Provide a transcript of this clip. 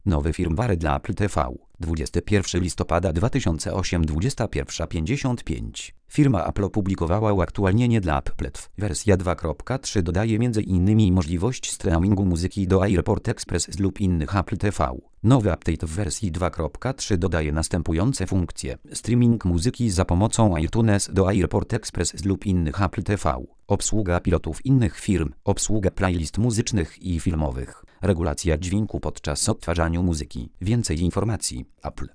Nowy firmware dla Apple TV. 21 listopada 2008 21:55. Firma Apple opublikowała uaktualnienie dla Applet. Wersja 2.3 dodaje m.in. możliwość streamingu muzyki do AirPort Express lub innych Apple TV. Nowy update w wersji 2.3 dodaje następujące funkcje: streaming muzyki za pomocą iTunes do AirPort Express lub innych Apple TV, obsługa pilotów innych firm, obsługa playlist muzycznych i filmowych, regulacja dźwięku podczas odtwarzania muzyki. Więcej informacji: Apple.